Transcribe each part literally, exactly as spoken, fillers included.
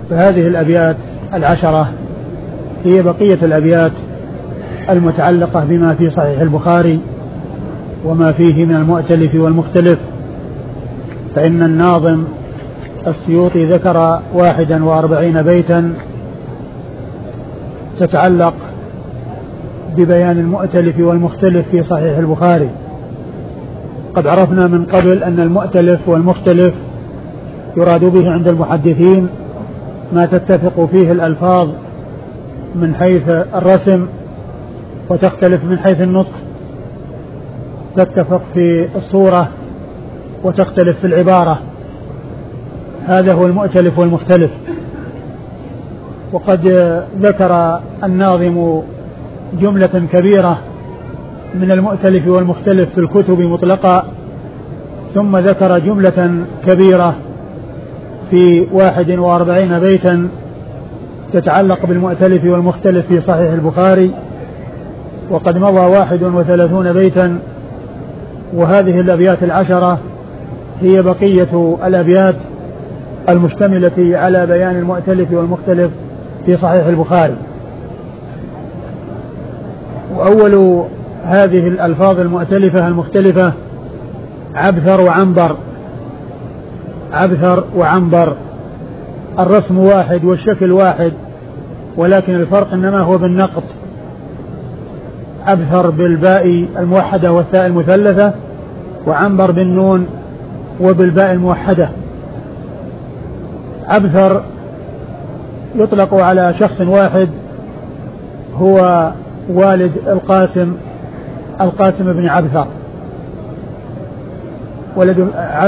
فهذه الأبيات العشرة هي بقية الأبيات المتعلقة بما في صحيح البخاري وما فيه من المؤتلف والمختلف. فإن الناظم السيوطي ذكر واحدا وأربعين بيتا تتعلق ببيان المؤتلف والمختلف في صحيح البخاري. قد عرفنا من قبل أن المؤتلف والمختلف يراد به عند المحدثين ما تتفق فيه الألفاظ من حيث الرسم وتختلف من حيث النطق، تتفق في الصورة وتختلف في العبارة. هذا هو المؤتلف والمختلف. وقد ذكر الناظم جملة كبيرة من المؤتلف والمختلف في الكتب مطلقة، ثم ذكر جملة كبيرة في واحد وأربعين بيتا تتعلق بالمؤتلف والمختلف في صحيح البخاري. وقد مضى واحد وثلاثون بيتا، وهذه الأبيات العشرة هي بقية الأبيات المشتملة على بيان المؤتلف والمختلف في صحيح البخاري. وأول هذه الألفاظ المؤتلفة المختلفة عبثر وعنبر. عبثر وعنبر الرسم واحد والشكل واحد، ولكن الفرق إنما هو بالنقط. عبثر بالباء الموحدة والثاء المثلثة، وعنبر بالنون وبالباء الموحدة. عبثر يطلق على شخص واحد هو والد القاسم القاسم بن عبثر. ولد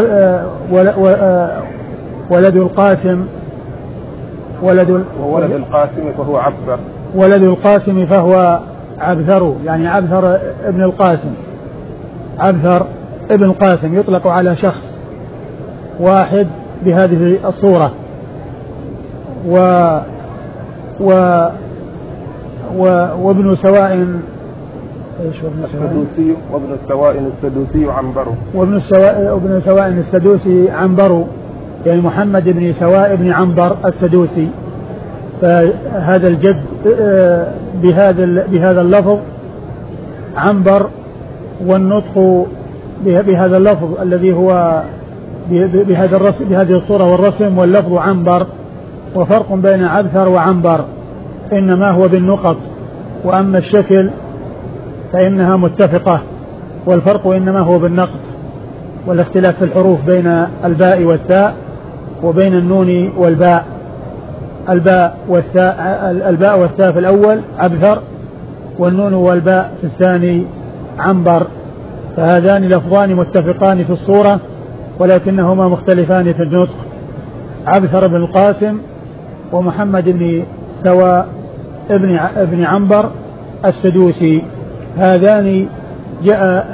ولد القاسم ولد وولد القاسم فهو عبثر. ولد القاسم فهو عبثر، يعني عبثر ابن القاسم. عبثر ابن القاسم يطلق على شخص واحد بهذه الصورة. و و و وابن سواء السدوسي وابن السواء السدوسي عنبر. وابن السواء ابن سواء السدوسي عنبر، يعني محمد بن سواء بن عنبر السدوسي. فهذا الجد بهذا بهذا اللفظ عنبر، والنطق بهذا اللفظ الذي هو بهذا الرسم بهذه الصورة والرسم، واللفظ عنبر. وفرق بين عبثر وعنبر إنما هو بالنقط، وأما الشكل فإنها متفقة، والفرق إنما هو بالنقط والاختلاف في الحروف بين الباء والثاء وبين النون والباء. الباء والثاء الباء والثاء في الأول عبثر، والنون والباء في الثاني عنبر. فهذان لفظان متفقان في الصورة ولكنهما مختلفان في النطق. عبثر بن القاسم ومحمد بن سواء ابن ابن عنبر السدوسي. هذان جاء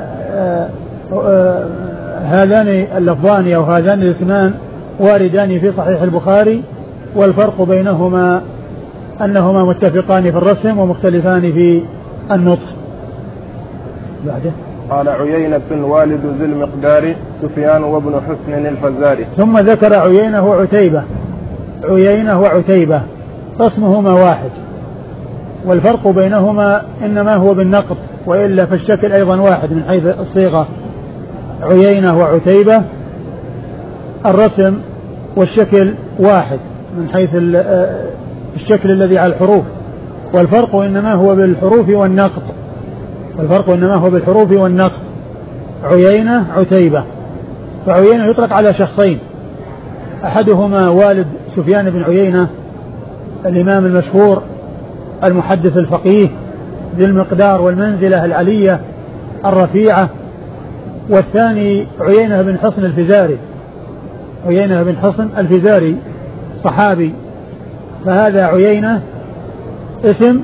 هذان اللفظان أو هذان الاسمان واردان في صحيح البخاري، والفرق بينهما أنهما متفقان في الرسم ومختلفان في النطق. بعده قال عيينة والد ذي المقدار سفيان وابن حسن الفزاري. ثم ذكر عيينة وعتيبة. عيينة وعتيبة رسمهما واحد، والفرق بينهما إنما هو بالنقط، وإلا فالشكل أيضا واحد من حيث الصيغة. عيينة وعتيبة الرسم والشكل واحد من حيث الشكل الذي على الحروف، والفرق إنما هو بالحروف والنقط. والفرق إنما هو بالحروف والنقط. عيينة عتيبة. فعيينة يطلق على شخصين، أحدهما والد سفيان بن عيينة الإمام المشهور المحدث الفقيه ذي المقدار والمنزلة العلية الرفيعة، والثاني عيينة بن حصن الفزاري. عيينة بن حصن الفزاري صحابي. فهذا عيينة اسم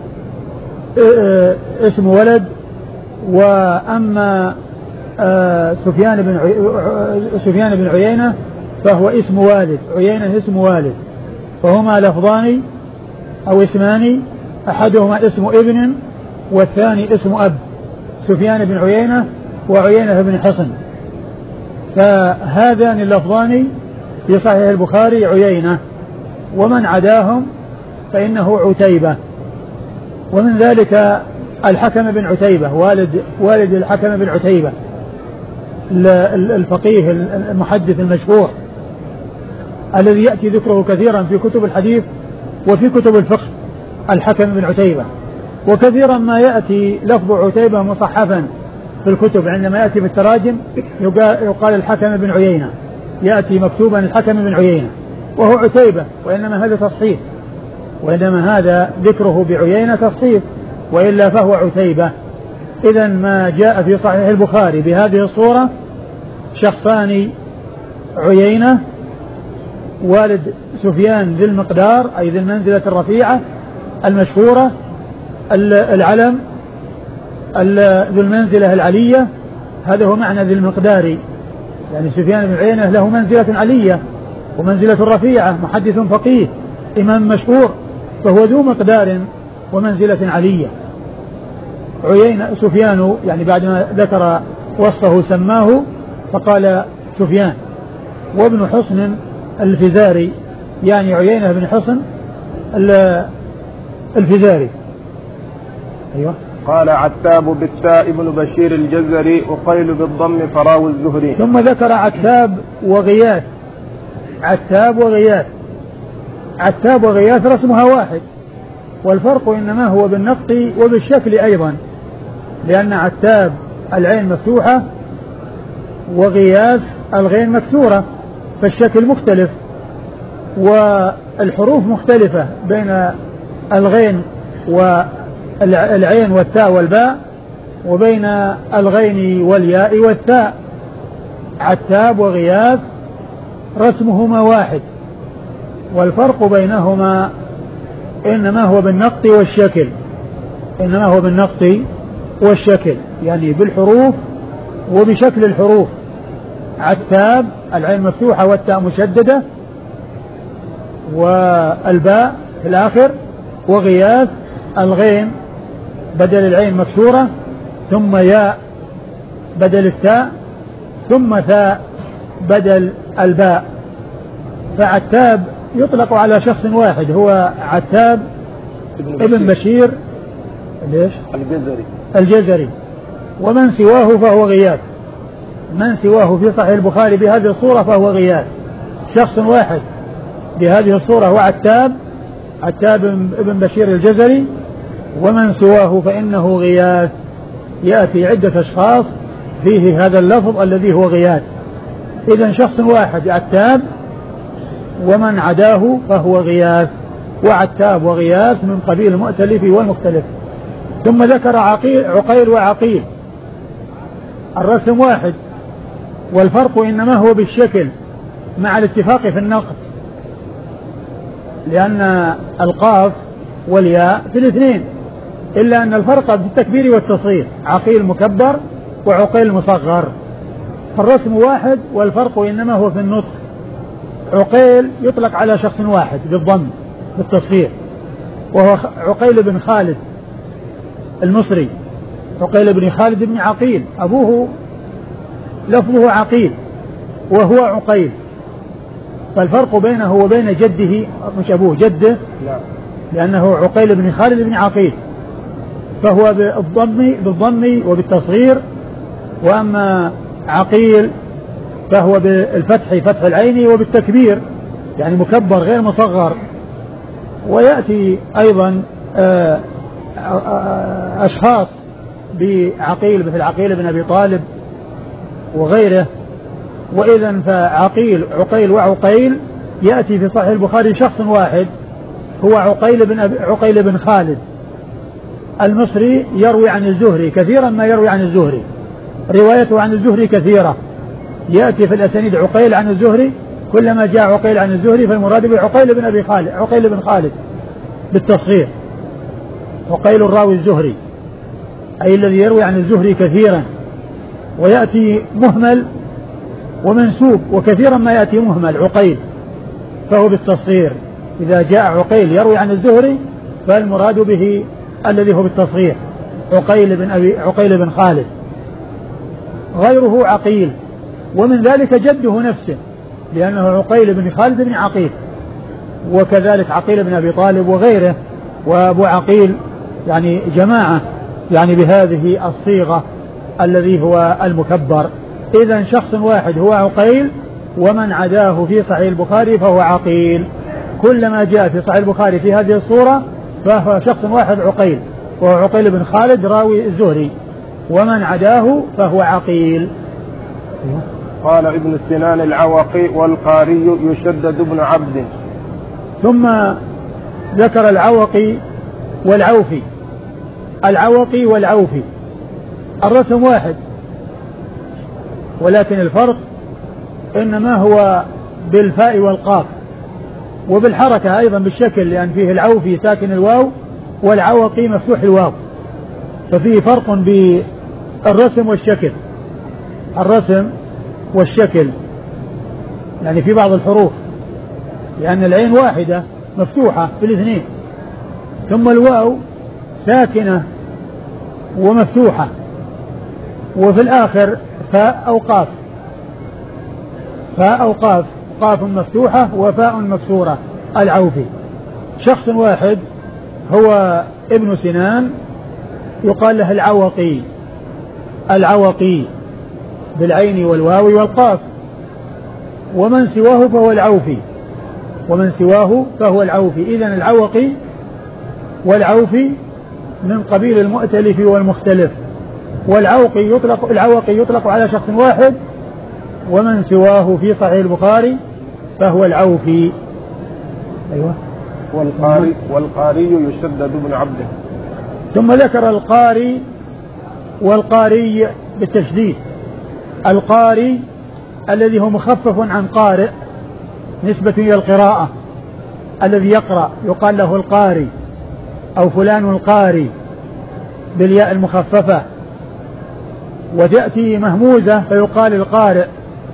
اسم ولد، وأما سفيان بن سفيان بن عيينة فهو اسم والد. عيينة اسم والد، فهما لفظان أو اسمان، أحدهما اسم ابن والثاني اسم أب. سفيان بن عيينة وعيينة بن حصن. فهذان اللفظان في صحيح البخاري عيينة ومن عداهم فإنه عتيبة. ومن ذلك الحكم بن عتيبة والد والد الحكم بن عتيبة الفقيه المحدث المشهور الذي يأتي ذكره كثيرا في كتب الحديث وفي كتب الفقه، الحكم بن عتيبة. وكثيرا ما يأتي لفظ عتيبة مصحفا في الكتب، عندما يأتي في التراجم يقال الحكم بن عيينة، يأتي مكتوبا الحكم بن عيينة وهو عتيبة، وإنما هذا تصحيف، وإنما هذا ذكره بعيينة تصحيف، وإلا فهو عتيبة. إذا ما جاء في صحيح البخاري بهذه الصورة شخصان: عيينة والد سفيان ذي المقدار أي ذي المنزلة الرفيعة المشهورة، العلم ذو المنزلة العلية، هذا هو معنى ذي المقدار، يعني سفيان بن عيينة له منزلة علية ومنزلة رفيعة، محدث فقيه إمام مشهور، فهو ذو مقدار ومنزلة علية. عيينة سفيان يعني بعدما ذكر وصفه سماه فقال سفيان. وابن حصن الفزاري يعني عيينة بن حصن الفزاري. أيوة. قال عتاب بالتاء ابن بشير الجزري، وقيل بالضم فراو الزهري. ثم ذكر عتاب وغياث. عتاب وغياث عتاب وغياث رسمها واحد، والفرق إنما هو بالنقط وبالشكل أيضا، لأن عتاب العين مفتوحة وغياث الغين مكسورة، فالشكل مختلف والحروف مختلفة بين الغين والعين والتاء والباء، وبين الغين والياء والتاء. عتاب وغياث رسمهما واحد، والفرق بينهما إنما هو بالنقط والشكل، إنما هو بالنقط والشكل يعني بالحروف وبشكل الحروف. عتاب العين مفتوحة والتاء مشددة والباء في الآخر، وغياث الغين بدل العين مكسورة ثم ياء بدل التاء ثم ثاء بدل الباء. فعتاب يطلق على شخص واحد هو عتاب ابن بشير ليش؟ الجزري الجزري، ومن سواه فهو غياث. من سواه في صحيح البخاري بهذه الصورة فهو غياث، شخص واحد بهذه الصورة هو عتاب عتاب ابن بشير الجزري، ومن سواه فإنه غياث، يأتي عدة أشخاص فيه هذا اللفظ الذي هو غياث. إذن شخص واحد عتاب، ومن عداه فهو غياث. وعتاب وغياث من قبيل المؤتلف والمختلف. ثم ذكر عقيل عقيل وعقيل، الرسم واحد، والفرق إنما هو بالشكل مع الاتفاق في النقط، لأن القاف والياء في الاثنين، إلا أن الفرق في التكبير والتصغير، عقيل مكبر وعقيل مصغر، فالرسم واحد والفرق إنما هو في النطق. عقيل يطلق على شخص واحد بالضم بالتصغير، وهو عقيل بن خالد المصري، عقيل بن خالد بن عقيل، أبوه لفظه عقيل وهو عقيل، فالفرق بينه وبين جده مش أبوه جده، لأنه عقيل بن خالد بن عقيل، فهو بالضم بالضم وبالتصغير، وأما عقيل فهو بالفتح فتح العين وبالتكبير يعني مكبر غير مصغر. ويأتي أيضا أشخاص بعقيل مثل عقيل بن أبي طالب وغيره. وإذن فعقيل عقيل وعقيل يأتي في صحيح البخاري شخص واحد هو عقيل بن أبي عقيل بن خالد المصري، يروي عن الزهري كثيرا ما يروي عن الزهري، روايته عن الزهري كثيرة، يأتي في الأسانيد عقيل عن الزهري، كلما جاء عقيل عن الزهري فالمراد به عقيل بن أبي خالد عقيل بن خالد بالتصغير، عقيل الراوي الزهري أي الذي يروي عن الزهري كثيرا. ويأتي مهمل ومنسوب، وكثيرا ما يأتي مهمل عقيل فهو بالتصغير، إذا جاء عقيل يروي عن الزهري فالمراد به الذي هو بالتصغير عقيل بن أبي عقيل بن خالد. غيره عقيل، ومن ذلك جده نفسه، لأنه عقيل بن خالد بن عقيل، وكذلك عقيل بن أبي طالب وغيره، وأبو عقيل يعني جماعة يعني بهذه الصيغة الذي هو المكبر. إذن شخص واحد هو عقيل، ومن عداه في صحيح البخاري فهو عقيل. كلما جاء في صحيح البخاري في هذه الصورة فهو شخص واحد عقيل، وهو عقيل بن خالد راوي الزهري، ومن عداه فهو عقيل. قال ابن سنان العوقي والقاري يشدد بن عبد. ثم ذكر العوقي والعوفي. العوقي والعوفي الرسم واحد، ولكن الفرق إنما هو بالفاء والقاف وبالحركة أيضا بالشكل، لأن فيه العوفي ساكن الواو والعوقي مفتوح الواو، ففيه فرق بالرسم والشكل. الرسم والشكل يعني في بعض الحروف، لأن العين واحدة مفتوحة في الاثنين، ثم الواو ساكنة ومفتوحة، وفي الآخر فاء أو قاف، فاء أو قاف، قاف مفتوحة وفاء مكسورة. العوفي شخص واحد هو ابن سنان يقال له العوقي، العوقي بالعين والواو والقاف، ومن سواه فهو العوفي، ومن سواه فهو العوفي. إذن العوقي والعوفي من قبيل المؤتلف والمختلف، والعوقي يطلق العوقي يطلق على شخص واحد، ومن سواه في صحيح البخاري فهو العوفي. أيوة. والقاري والقاري يشدد بن عبد. ثم ذكر القاري والقاري بالتشديد. القاري الذي هو مخفف عن قارئ نسبة إلى القراءة، الذي يقرأ يقال له القاري، أو فلان القاري بالياء المخففة، وتأتي مهموزة فيقال القارئ،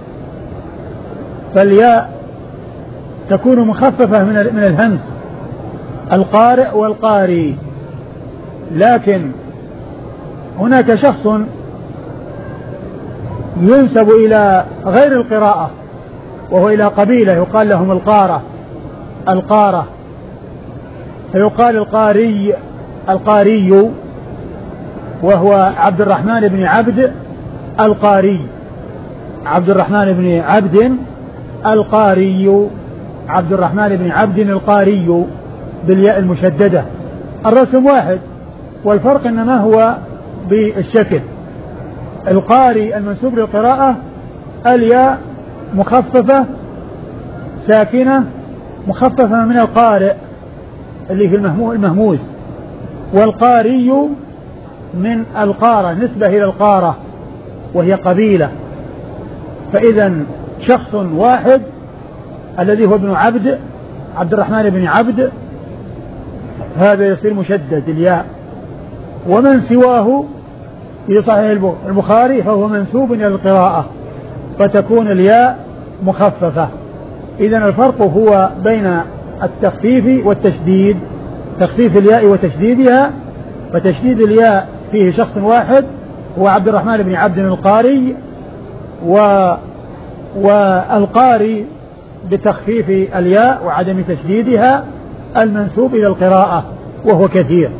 فالياء تكون مخففة من من الهمز، القارئ والقاري. لكن هناك شخص ينسب إلى غير القراءة وهو إلى قبيلة يقال لهم القارة، القارة، فيقال القاري، القاري، وهو عبد الرحمن بن عبد القاري، عبد الرحمن بن عبد القاري، عبد الرحمن بن عبد القاري بالياء المشددة. الرسم واحد، والفرق إنما هو بالشكل. القاري المنسوب للقراءة الياء مخففة ساكنة مخففة من القارئ اللي في المهموز، والقاري من القارة نسبة إلى القارة وهي قبيلة. فإذا شخص واحد الذي هو ابن عبد، عبد الرحمن بن عبد، هذا يصير مشدد الياء، ومن سواه في صحيح البخاري فهو منسوب إلى القراءة فتكون الياء مخففة. إذا الفرق هو بين التخفيف والتشديد، تخفيف الياء وتشديدها، فتشديد الياء فيه شخص واحد هو عبد الرحمن بن عبد القاري، و والقاري بتخفيف الياء وعدم تشديدها المنسوب إلى القراءة وهو كثير.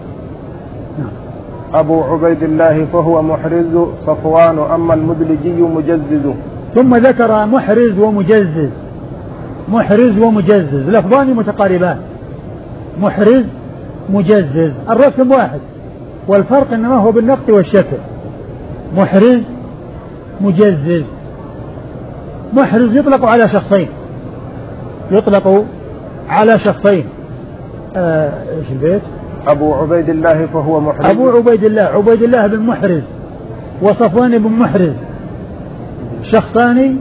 أبو عبيد الله فهو محرز صفوان، أما المدلجي مجزز. ثم ذكر محرز ومجزز، محرز ومجزز لفظان متقاربان، محرز مجزز، الرسم واحد والفرق إنما هو بالنقط والشكل. محرز مجزز، محرز يطلق على شخصين، يطلق على شخصين. آه ايش البيت؟ أبو عبيد الله فهو محرز. أبو عبيد الله، عبيد الله بن محرز وصفوان بن محرز، شخصان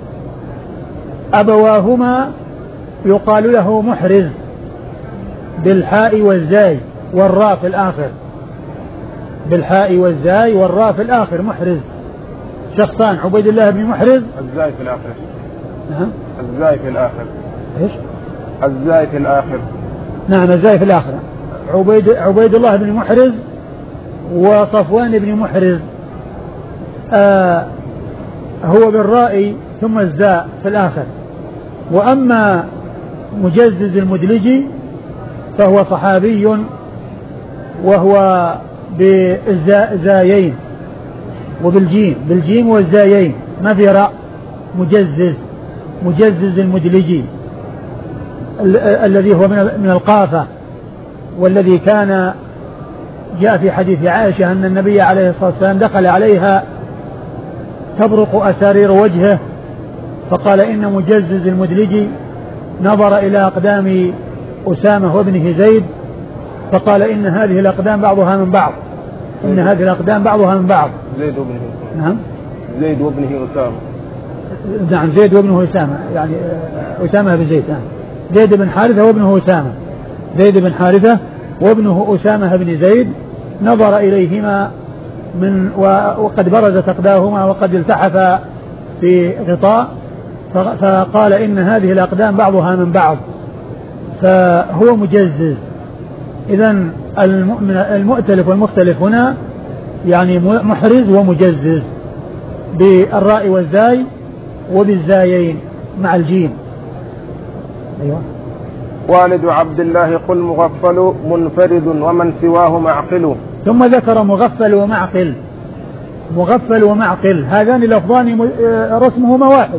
أبواهما يقال له محرز بالحاء والزاي والراء في الآخر، بالحاء والزاي والراء في الآخر، محرز. شخصان عبيد الله بن محرز، الزاي في الآخر. نعم الزاي في الآخر. ايش؟ الزاي في الآخر. نعم الزاي في الآخر. عبيد عبيد الله بن محرز وصفوان بن محرز، آه هو بالراء ثم الزاء في الآخر. وأما مجزز المدلجي فهو صحابي وهو بالزايين وبالجيم بالجيم والزايين ما في راء. مجزز مجزز المدلجي ال- الذي هو من من القافة، والذي كان جاء في حديث عائشة أن النبي عليه الصلاة والسلام دخل عليها تبرق أسارير وجهه فقال إن مجزز المدلجي نظر إلى أقدام أسامة وابنه زيد فقال إن هذه الأقدام بعضها من بعض إن هذه الأقدام بعضها من بعض. زيد وابنه أسامة. نعم زيد وابنه أسامة. نعم زيد وابنه أسامة، يعني أسامة بن زيد. نعم زيد بن حارثة وابنه أسامة. زيد بن حارثة وابنه أسامة بن زيد نظر إليهما من وقد برزت أقداهما وقد التحفا في غطاء فقال إن هذه الأقدام بعضها من بعض، فهو مجزز. إذن المؤتلف والمختلف هنا يعني محرز ومجزز بالراء والزاي وبالزايين مع الجيم. أيوة. والد عبد الله قل مغفل منفرد ومن سواه معقل. ثم ذكر مغفل ومعقل. مغفل ومعقل هذان لفظان رسمهما واحد،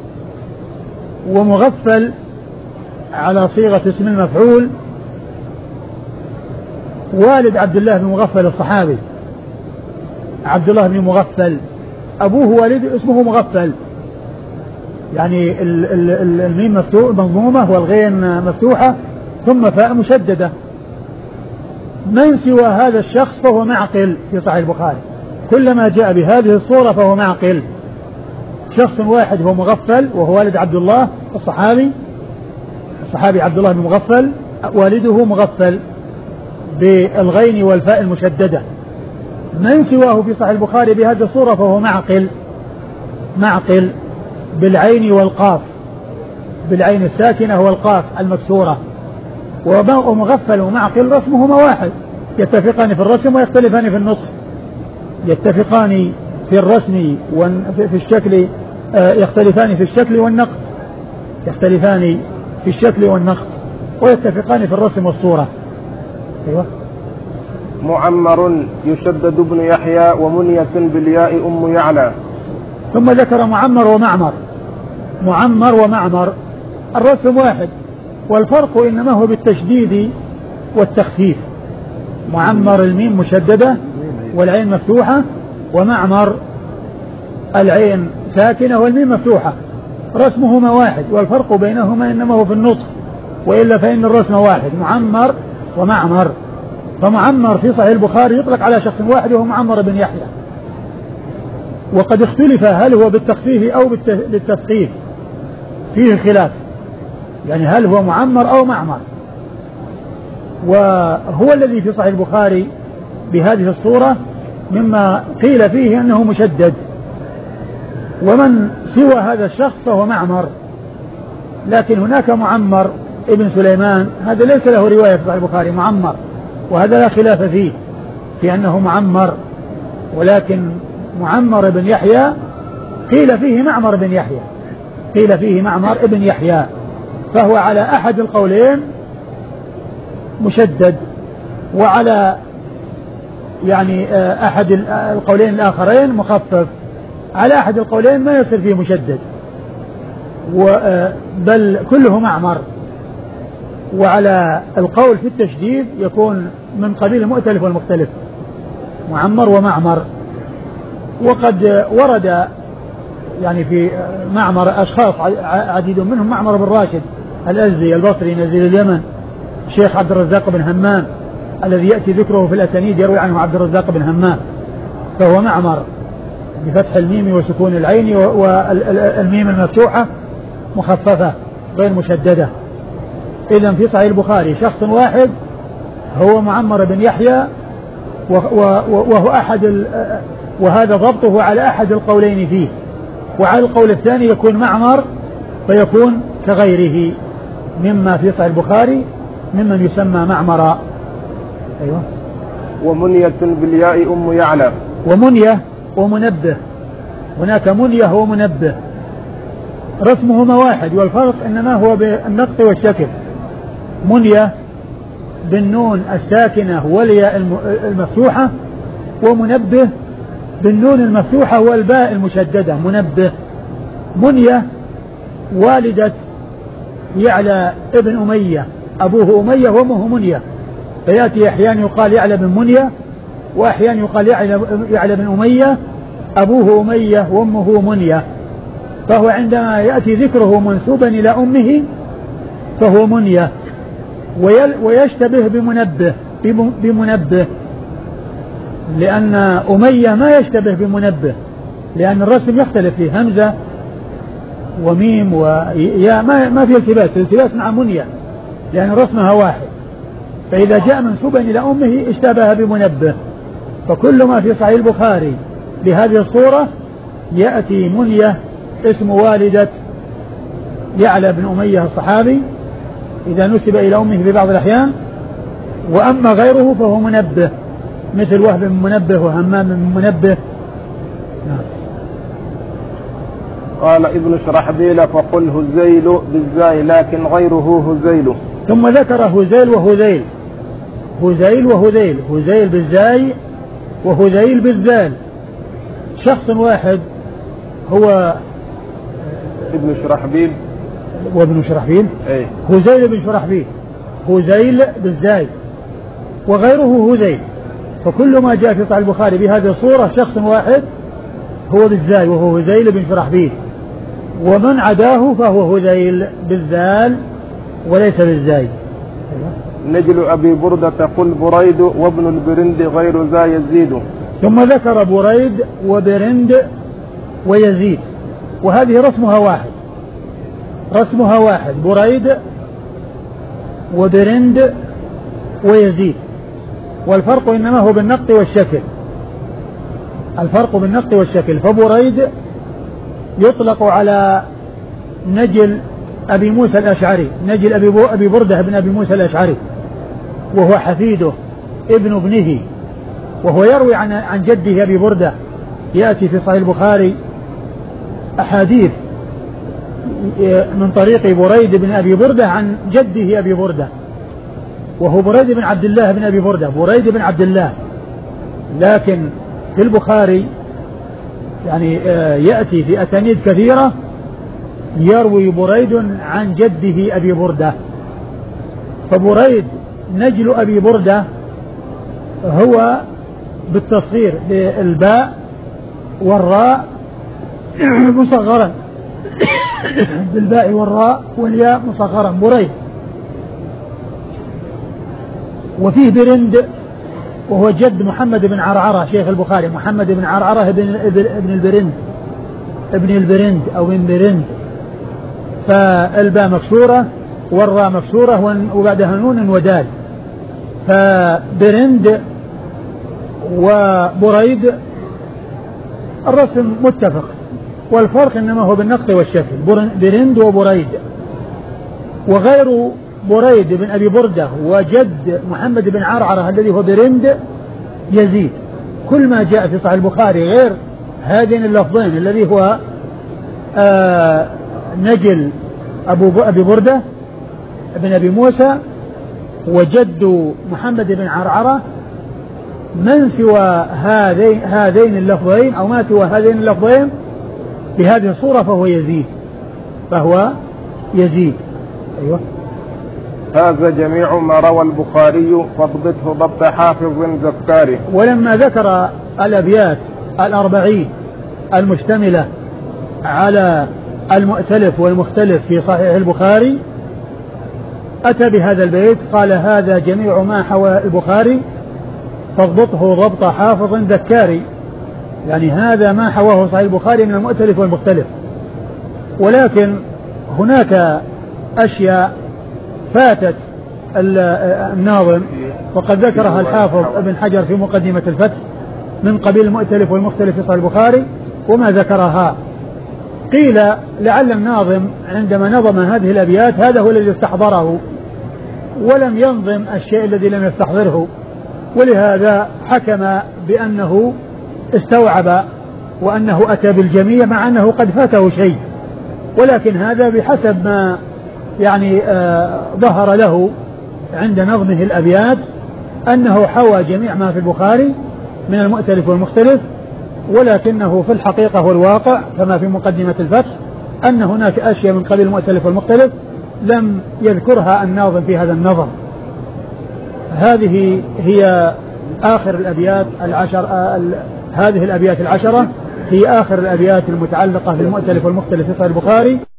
ومغفل على صيغة اسم المفعول والد عبد الله بن مغفل الصحابي عبد الله بن مغفل، أبوه والد اسمه مغفل، يعني الميم مفتوح منظومة والغين مفتوحة ثم فاء مشددة. من سوى هذا الشخص فهو معقل في صحيح البخاري، كلما جاء بهذه الصورة فهو معقل. شخص واحد هو مغفل وهو والد عبد الله الصحابي الصحابي عبد الله بن مغفل، والده مغفل بالغين والفاء المشددة. من سواه في صحيح البخاري بهذه الصورة فهو معقل معقل بالعين والقاف، بالعين الساكنة والقاف المكسورة. ومغفل ومعقل رسمهما واحد، يتفقان في الرسم ويختلفان في النطق. يتفقان في الرسم وفي الشكل، يختلفان في الشكل والنقط يختلفان في الشكل والنقط ويتفقان في الرسم والصورة. أيوة. معمر يشدد ابن يحيى ومنية بالياء أم يعلى. ثم ذكر معمر ومعمر. معمر ومعمر الرسم واحد، والفرق إنما هو بالتشديد والتخفيف. معمر الميم مشددة والعين مفتوحة، ومعمر العين ساكنة والميم مفتوحة. رسمهما واحد والفرق بينهما إنما هو في النطق، وإلا فإن الرسم واحد معمر ومعمر. فمعمر في صحيح البخاري يطلق على شخص واحد وهو معمر بن يحيى، وقد اختلف هل هو بالتخفيف أو بالتثقيف، فيه خلاف، يعني هل هو معمر أو معمر. وهو الذي في صحيح البخاري بهذه الصورة مما قيل فيه أنه مشدد. ومن سوى هذا الشخص فهو معمر. لكن هناك معمر ابن سليمان، هذا ليس له رواية في صحيح البخاري معمر، وهذا لا خلاف فيه في أنه معمر. ولكن معمر بن يحيى قيل فيه معمر بن يحيى قيل فيه معمر بن يحيى فهو على أحد القولين مشدد، وعلى يعني أحد القولين الآخرين مخفف. على أحد القولين ما يصير فيه مشدد، بل كله معمر. وعلى القول في التشديد يكون من قبيل المؤتلف والمختلف، معمر ومعمر. وقد ورد يعني في معمر أشخاص عديد منهم، معمر بن راشد الأزدي البصري نزيل اليمن، الشيخ عبد الرزاق بن همام الذي يأتي ذكره في الأسانيد يروي عنه عبد الرزاق بن همام، فهو معمر بفتح الميم وسكون العين والميم المفتوحة مخففة غير مشددة. إذن في صحيح البخاري شخص واحد هو معمر بن يحيى، وهو أحد، وهذا ضبطه على أحد القولين فيه. وعلى القول الثاني يكون معمر فيكون كغيره مما في صحيح البخاري ممن يسمى معمر. أيوة. ومنية بالياء أم يعلى. ومنية ومنبه، هناك منية ومنبه. رسمهما واحد، والفرق إنما هو بالنطق والشكل. منية بالنون الساكنة والياء المفتوحة، ومنبه بالنون المفتوحة والباء المشددة منبه. منية والدة يعلى ابن أمية، أبوه أمية وأمه منية، فيأتي أحيانا يقال يعلى بن منية، وأحيانا يقال يعلى بن أمية، أبوه أمية وأمه منية. فهو عندما يأتي ذكره منسوبا إلى أمه فهو منية، ويشتبه بمنبه بمنبه لأن أمية ما يشتبه بمنبه، لأن الرسم يختلف فيه، همزة وميم ويا ما ما في التباس، التباس مع منية لأن رسمها واحد. فإذا جاء منسوبا إلى أمه اشتبه بمنبه. فكل ما في صحيح البخاري بهذه الصورة يأتي منية اسم والدة يعلى بن أمية الصحابي إذا نسب إلى أمه في بعض الأحيان، وأما غيره فهو منبه، مثل وهب بن منبه وهمام بن منبه. نعم. قال ابن شرحبيل فقل هزيل بالزاي لكن غيره هزيل. ثم ذكر هزيل وهذيل، هزيل وهذيل، هزيل بالزاي وهذيل بالذال. شخص واحد هو ابن شرحبيل وابن شرحبيل ايه هزيل بن شرحبيل، هزيل بالزاي وغيره هذيل. فكل ما جاء في صحيح البخاري بهذه الصورة شخص واحد هو بالزاي وهو هزيل بن شرحبيل، ومن عداه فهو هذيل بالذال وليس بالزاي. نجل أبي بردة قل بريد وابن البرند غير ذا يزيد. ثم ذكر بريد وبرند ويزيد، وهذه رسمها واحد، رسمها واحد بريد وبرند ويزيد، والفرق إنما هو بالنقط والشكل، الفرق بالنقط والشكل. فبريد يطلق على نجل أبي موسى الأشعري، نجل أبي, أبي بردة بن أبي موسى الأشعري، وهو حفيده ابن ابنه، وهو يروي عن, عن جده أبي بردة. يأتي في صحيح البخاري أحاديث من طريق بريد بن أبي بردة عن جده أبي بردة، وهو بريد بن عبد الله بن أبي بردة، بريد بن عبد الله. لكن في البخاري يعني يأتي في أسانيد كثيرة يروي بريد عن جده أبي بردة. فبريد نجل أبي بردة هو بالتصغير بالباء والراء مصغرا، بالباء والراء والياء مصغرا بريد. وفيه برند وهو جد محمد بن عرعرة شيخ البخاري، محمد بن عرعرة ابن, ابن البرند ابن البرند أو ابن برند، فالباء مكسورة والراء مكسورة وبعدها نون ودال. فبرند وبريد الرسم متفق، والفرق إنما هو بالنقط والشكل، برند وبريد. وغير بريد بن أبي بردة وجد محمد بن عرعرة الذي هو برند يزيد. كل ما جاء في صحيح البخاري غير هذين اللفظين الذي هو آه نجل أبو أبي بردة بن أبي موسى وجد محمد بن عرعرة، من سوى هذين هذين اللفظين أو ما سوى هذين اللفظين بهذه الصورة فهو يزيد، فهو يزيد. أيوة. هذا جميع ما روى البخاري فاضبطه ضبط حافظ ذكاري. ولما ذكر الأبيات الأربعين المشتملة على المؤتلف والمختلف في صحيح البخاري أتى بهذا البيت، قال هذا جميع ما حوى البخاري فاضبطه ضبط حافظ ذكاري، يعني هذا ما حواه صحيح البخاري من المؤتلف والمختلف. ولكن هناك أشياء فاتت الناظم وقد ذكرها الحافظ ابن حجر في مقدمة الفتح من قبيل المؤتلف والمختلف في صحيح البخاري وما ذكرها. قيل لعل الناظم عندما نظم هذه الأبيات هذا هو الذي استحضره ولم ينظم الشيء الذي لم يستحضره، ولهذا حكم بأنه استوعب وأنه أتى بالجميع مع أنه قد فاته شيء، ولكن هذا بحسب ما يعني آه ظهر له عند نظمه الأبيات أنه حوى جميع ما في البخاري من المؤتلف والمختلف، ولكنه في الحقيقة والواقع كما في مقدمة الفتح أن هناك أشياء من قبيل المؤتلف والمختلف لم يذكرها الناظم في هذا النظم. هذه هي آخر الأبيات العشر آه هذه الأبيات العشرة هي آخر الأبيات المتعلقة بالمؤتلف والمختلف في صحيح البخاري.